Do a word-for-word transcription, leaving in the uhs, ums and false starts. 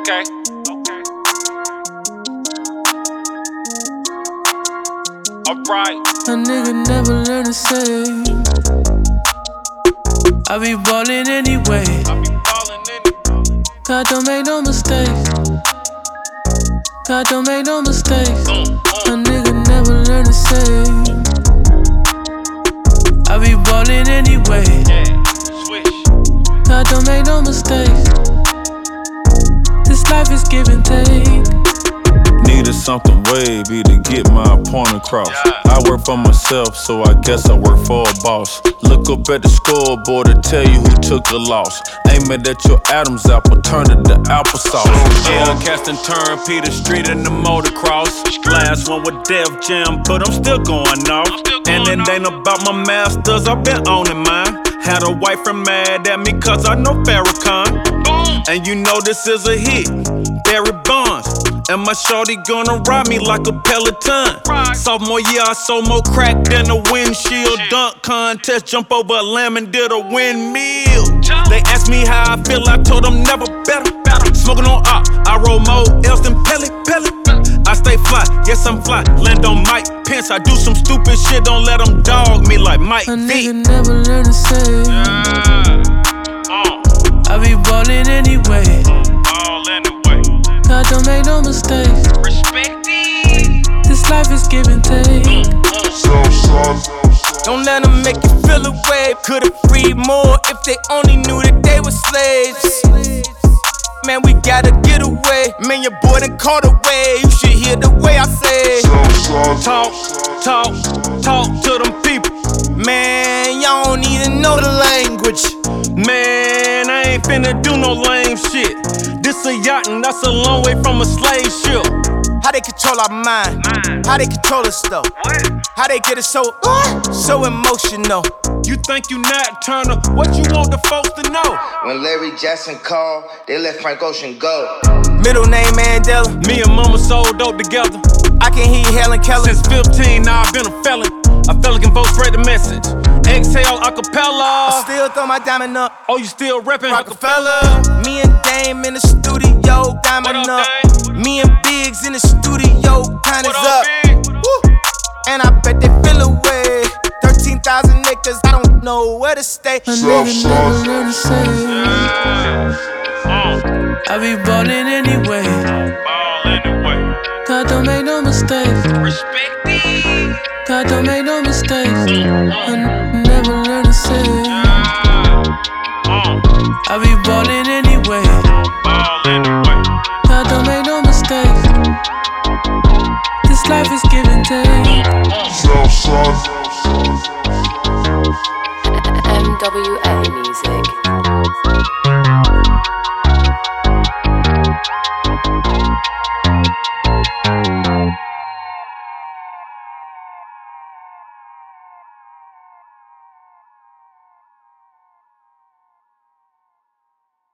Okay. Okay. Alright. A nigga never learn to save. I be ballin' anyway. I be ballin' anyway. God don't make no mistakes. God don't make no mistakes. Mm, mm. A nigga never learn to save. I be ballin' anyway. Yeah, swish. God don't make no mistakes. This life is give and take. Needed something wavy to get my point across. I work for myself, so I guess I work for a boss. Look up at the scoreboard to tell you who took the loss. Aiming at your Adam's apple, turn it to applesauce. L casting turn, Peter Street in the motocross. Last one with Def Jam, but I'm still going off. And it ain't about my masters, I've been owning mine. Had a wife from mad at me cause I know Farrakhan. And you know this is a hit, Barry Bonds. And my shorty gonna ride me like a Peloton. Sophomore year, I sold more crack than a windshield. Dunk contest, jump over a lamb and did a windmill. They asked me how I feel, I told them never better. Smoking on op, I roll more else than pellet, pellet. I stay fly, yes I'm fly. Land on Mike Pence, I do some stupid shit, don't let them dog me like Mike A V. nigga never learn to save. I be ballin' anyway. All anyway. God don't make no mistakes. Respect it. This life is give and take. Don't let them make you feel away. Could've freed more if they only knew that they were slaves. Man, we gotta get away. Man, your boy done caught away. You should hear the way I say. Talk, talk, talk to them people. Man, y'all don't even know the language. Man, I ain't finna do no lame shit. This a yacht and that's a long way from a slave ship. How they control our mind? How they control us though? How they get it so, so emotional? You think you Nat Turner, what you want the folks to know? When Larry Jackson called, they let Frank Ocean go. Middle name Mandela. Me and mama sold dope together. I can hear Helen Keller. Since fifteen, now I've been a felon. A felon can vote spread the message. Exhale acapella. I still throw my diamond up. Oh, you still reppin' Rockefeller. Me and Dame in the studio, diamond What up. up, Dame? Me and Biggs in the studio, time is What up, up. big? Woo. And I bet they feel away. thirteen thousand acres, I don't know where to stay. A nigga never learn to save. I be ballin' anyway. Ball anyway. God don't make no mistakes. Respect it. God don't make no mistakes. I n- never learn to save. I be ballin' anyway. Ball anyway. God don't make no mistakes. This life is give and take. M W A Music.